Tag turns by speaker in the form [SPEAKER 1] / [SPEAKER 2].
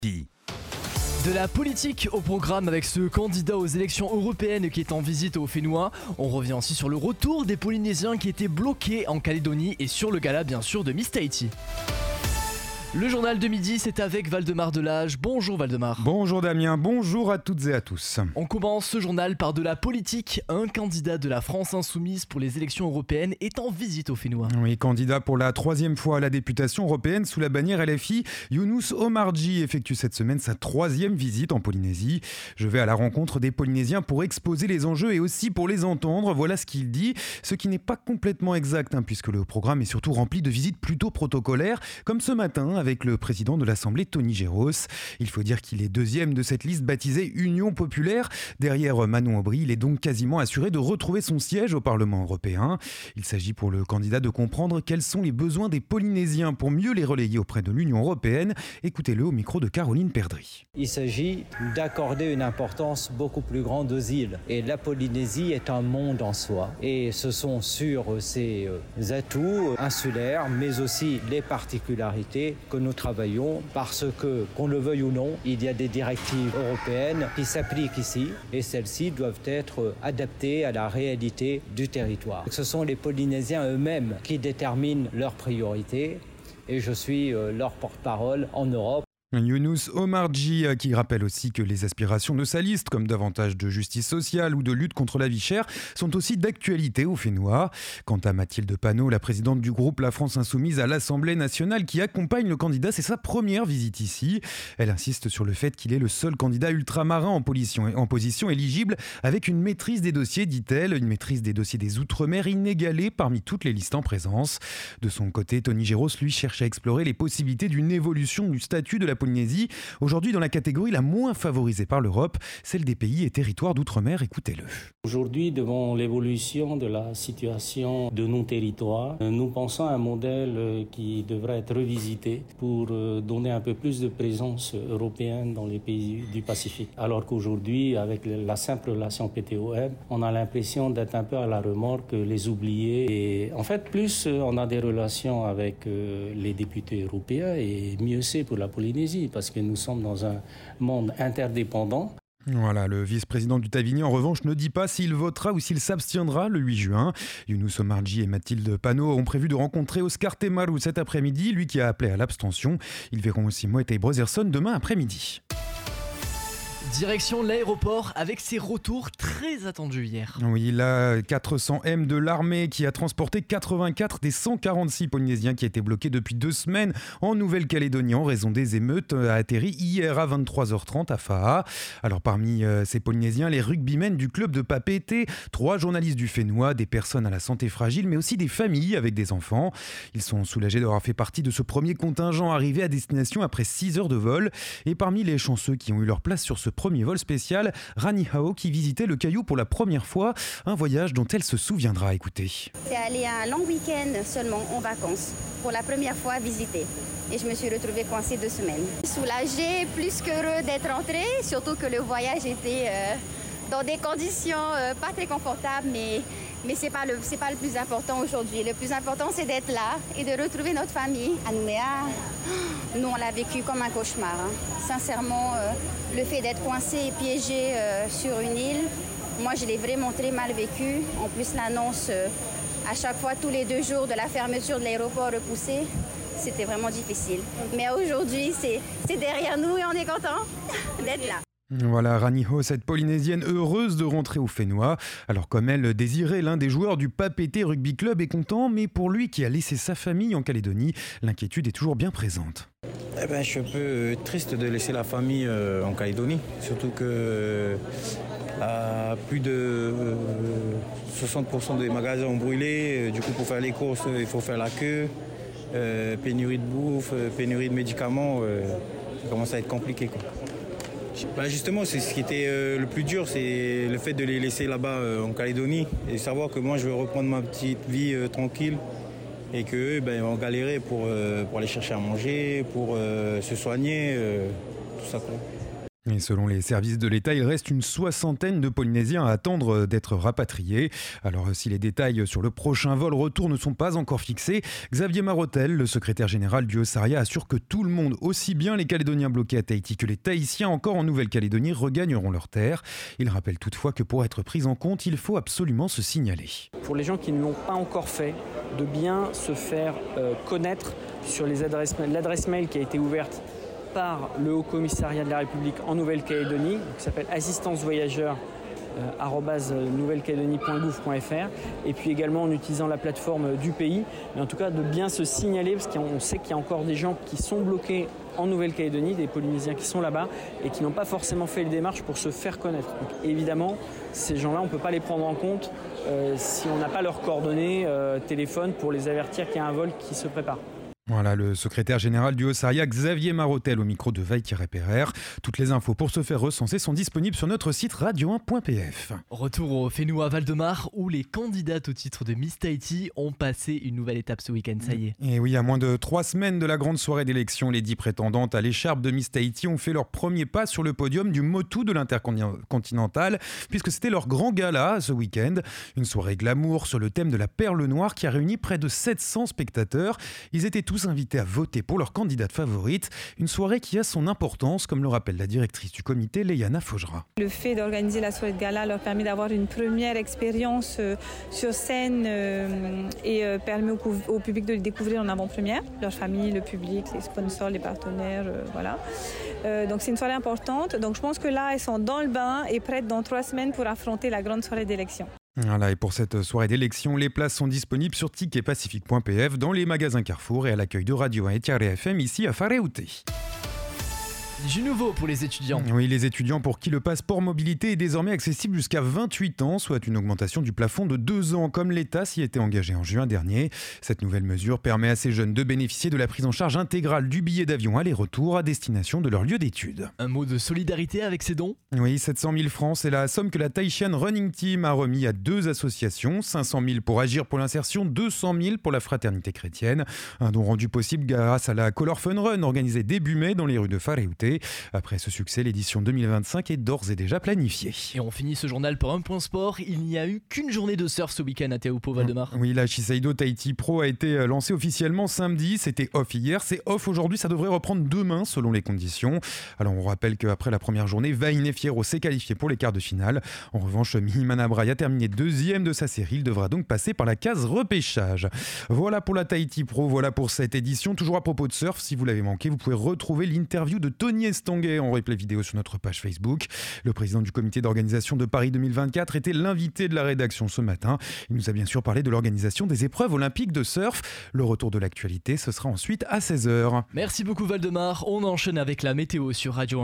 [SPEAKER 1] De la politique au programme avec ce candidat aux élections européennes qui est en visite au Fénois. On revient aussi sur le retour des Polynésiens qui étaient bloqués en Calédonie et sur le gala bien sûr de Miss Tahiti. Le journal de midi, c'est avec Valdemar Delage. Bonjour Valdemar.
[SPEAKER 2] Bonjour Damien, bonjour à toutes et à tous.
[SPEAKER 1] On commence ce journal par de la politique. Un candidat de la France insoumise pour les élections européennes est en visite au Fénois.
[SPEAKER 2] Oui, candidat pour la 3e fois à la députation européenne sous la bannière LFI, Younous Omarjee effectue cette semaine sa 3e visite en Polynésie. Je vais à la rencontre des Polynésiens pour exposer les enjeux et aussi pour les entendre. Voilà ce qu'il dit, ce qui n'est pas complètement exact puisque le programme est surtout rempli de visites plutôt protocolaires, comme ce matin avec le président de l'Assemblée, Tony Géros. Il faut dire qu'il est 2e de cette liste baptisée Union Populaire. Derrière Manon Aubry, il est donc quasiment assuré de retrouver son siège au Parlement européen. Il s'agit pour le candidat de comprendre quels sont les besoins des Polynésiens pour mieux les relayer auprès de l'Union européenne. Écoutez-le au micro de Caroline Perdry.
[SPEAKER 3] Il s'agit d'accorder une importance beaucoup plus grande aux îles. Et la Polynésie est un monde en soi. Et ce sont sur ses atouts insulaires, mais aussi les particularités que nous travaillons parce que, qu'on le veuille ou non, il y a des directives européennes qui s'appliquent ici et celles-ci doivent être adaptées à la réalité du territoire. Ce sont les Polynésiens eux-mêmes qui déterminent leurs priorités et je suis leur porte-parole en Europe.
[SPEAKER 2] Younous Omarjee qui rappelle aussi que les aspirations de sa liste, comme davantage de justice sociale ou de lutte contre la vie chère, sont aussi d'actualité au Fénois. Quant à Mathilde Panot, la présidente du groupe La France Insoumise à l'Assemblée nationale qui accompagne le candidat, c'est sa première visite ici. Elle insiste sur le fait qu'il est le seul candidat ultramarin en position éligible avec une maîtrise des dossiers, dit-elle, une maîtrise des dossiers des Outre-mer inégalée parmi toutes les listes en présence. De son côté, Tony Géros, lui, cherche à explorer les possibilités d'une évolution du statut de la Polynésie, aujourd'hui dans la catégorie la moins favorisée par l'Europe, celle des pays et territoires d'outre-mer. Écoutez-le.
[SPEAKER 4] Aujourd'hui, devant l'évolution de la situation de nos territoires, nous pensons à un modèle qui devrait être revisité pour donner un peu plus de présence européenne dans les pays du Pacifique. Alors qu'aujourd'hui, avec la simple relation PTOM, on a l'impression d'être un peu à la remorque, les oubliés. Et en fait, plus on a des relations avec les députés européens, et mieux c'est pour la Polynésie, parce que nous sommes dans un monde interdépendant.
[SPEAKER 2] Voilà, le vice-président du Tadigny, en revanche, ne dit pas s'il votera ou s'il s'abstiendra le 8 juin. Younous Omarjee et Mathilde Panot ont prévu de rencontrer Oscar Temaru cet après-midi, lui qui a appelé à l'abstention. Ils verront aussi Moët Brotherson demain après-midi.
[SPEAKER 1] Direction l'aéroport avec ses retours très attendus hier.
[SPEAKER 2] Oui, la 400M de l'armée qui a transporté 84 des 146 Polynésiens qui étaient bloqués depuis 2 semaines en Nouvelle-Calédonie en raison des émeutes a atterri hier à 23h30 à Fa'a. Alors parmi ces Polynésiens, les rugbymen du club de Papeete, 3 journalistes du Fénois, des personnes à la santé fragile mais aussi des familles avec des enfants. Ils sont soulagés d'avoir fait partie de ce premier contingent arrivé à destination après 6 heures de vol. Et parmi les chanceux qui ont eu leur place sur ce premier vol spécial, Rani Hao qui visitait le Caillou pour la première fois, un voyage dont elle se souviendra. Écoutez.
[SPEAKER 5] C'est allé un long week-end seulement en vacances, pour la première fois visiter. Et je me suis retrouvée coincée 2 semaines. Soulagée, plus qu'heureux d'être rentrée, surtout que le voyage était dans des conditions pas très confortables, mais c'est pas le plus important aujourd'hui. Le plus important, c'est d'être là et de retrouver notre famille. À Nouméa, nous, on l'a vécu comme un cauchemar. Sincèrement, le fait d'être coincé et piégé sur une île, moi, je l'ai vraiment très mal vécu. En plus, l'annonce, à chaque fois, tous les 2 jours de la fermeture de l'aéroport repoussée, c'était vraiment difficile. Mais aujourd'hui, c'est derrière nous et on est content d'être là.
[SPEAKER 2] Voilà, Rani Hao, cette Polynésienne heureuse de rentrer au Fénois. Alors comme elle, Désiré, l'un des joueurs du Papeete Rugby Club, est content, mais pour lui qui a laissé sa famille en Calédonie, l'inquiétude est toujours bien présente.
[SPEAKER 6] Je suis un peu triste de laisser la famille en Calédonie, surtout que plus de 60% des magasins ont brûlé. Du coup, pour faire les courses, il faut faire la queue. Pénurie de bouffe, pénurie de médicaments, ça commence à être compliqué, quoi. Justement, c'est ce qui était le plus dur, c'est le fait de les laisser là-bas en Calédonie et savoir que moi je veux reprendre ma petite vie tranquille et qu'eux vont galérer pour aller chercher à manger, pour se soigner, tout ça, quoi.
[SPEAKER 2] Et selon les services de l'État, il reste une 60aine de Polynésiens à attendre d'être rapatriés. Alors si les détails sur le prochain vol retour ne sont pas encore fixés, Xavier Marotel, le secrétaire général du Haut-Saria, assure que tout le monde, aussi bien les Calédoniens bloqués à Tahiti que les Tahitiens encore en Nouvelle-Calédonie, regagneront leur terre. Il rappelle toutefois que pour être pris en compte, il faut absolument se signaler.
[SPEAKER 7] Pour les gens qui ne l'ont pas encore fait, de bien se faire connaître sur l'adresse mail qui a été ouverte par le Haut Commissariat de la République en Nouvelle-Calédonie, qui s'appelle assistancevoyageurs@nouvellecalédonie.gouv.fr, et puis également en utilisant la plateforme du pays, mais en tout cas de bien se signaler, parce qu'on sait qu'il y a encore des gens qui sont bloqués en Nouvelle-Calédonie, des Polynésiens qui sont là-bas et qui n'ont pas forcément fait les démarches pour se faire connaître. Donc, évidemment, ces gens-là, on ne peut pas les prendre en compte si on n'a pas leurs coordonnées téléphone pour les avertir qu'il y a un vol qui se prépare.
[SPEAKER 2] Voilà le secrétaire général du Haut-Saria, Xavier Marotel, au micro de Vaille-Perrer. Toutes les infos pour se faire recenser sont disponibles sur notre site radio1.pf.
[SPEAKER 1] Retour au Fénois Val-de-Marne où les candidates au titre de Miss Tahiti ont passé une nouvelle étape ce week-end, ça y est.
[SPEAKER 2] Et oui, à moins de 3 semaines de la grande soirée d'élection, les 10 prétendantes à l'écharpe de Miss Tahiti ont fait leur premier pas sur le podium du Motu de l'Intercontinental, puisque c'était leur grand gala ce week-end. Une soirée glamour sur le thème de la perle noire qui a réuni près de 700 spectateurs. Ils étaient tous invités à voter pour leur candidate favorite. Une soirée qui a son importance, comme le rappelle la directrice du comité, Léana Faugera.
[SPEAKER 8] Le fait d'organiser la soirée de gala leur permet d'avoir une première expérience sur scène et permet au public de les découvrir en avant-première, leur famille, le public, les sponsors, les partenaires, voilà. Donc c'est une soirée importante. Donc je pense que là, elles sont dans le bain et prêtes dans 3 semaines pour affronter la grande soirée d'élection.
[SPEAKER 2] Voilà, et pour cette soirée d'élection, les places sont disponibles sur ticketpacifique.pf, dans les magasins Carrefour et à l'accueil de Radio 1 et Tiare FM ici à Whareute.
[SPEAKER 1] Du nouveau pour les étudiants.
[SPEAKER 2] Oui, les étudiants pour qui le passeport mobilité est désormais accessible jusqu'à 28 ans, soit une augmentation du plafond de 2 ans, comme l'État s'y était engagé en juin dernier. Cette nouvelle mesure permet à ces jeunes de bénéficier de la prise en charge intégrale du billet d'avion aller-retour à destination de leur lieu d'études.
[SPEAKER 1] Un mot de solidarité avec ces dons ?
[SPEAKER 2] Oui, 700 000 francs, c'est la somme que la Tahitian Running Team a remis à 2 associations. 500 000 pour Agir pour l'insertion, 200 000 pour la Fraternité chrétienne. Un don rendu possible grâce à la Color Fun Run organisée début mai dans les rues de Whareute. Après ce succès, l'édition 2025 est d'ores et déjà planifiée.
[SPEAKER 1] Et on finit ce journal par un point sport. Il n'y a eu qu'une journée de surf ce week-end à Taupo, Val-de-Marne.
[SPEAKER 2] Oui, la Shiseido Tahiti Pro a été lancée officiellement samedi. C'était off hier, c'est off aujourd'hui. Ça devrait reprendre demain selon les conditions. Alors on rappelle qu'après la première journée, Vaine Fierro s'est qualifié pour les quarts de finale. En revanche, Mihimana Braille a terminé 2e de sa série. Il devra donc passer par la case repêchage. Voilà pour la Tahiti Pro, voilà pour cette édition. Toujours à propos de surf, si vous l'avez manqué, vous pouvez retrouver l'interview de Tony Estanguet en replay vidéo sur notre page Facebook. Le président du comité d'organisation de Paris 2024 était l'invité de la rédaction ce matin. Il nous a bien sûr parlé de l'organisation des épreuves olympiques de surf. Le retour de l'actualité, ce sera ensuite à 16h.
[SPEAKER 1] Merci beaucoup Val-de-Marne. On enchaîne avec la météo sur Radio 1.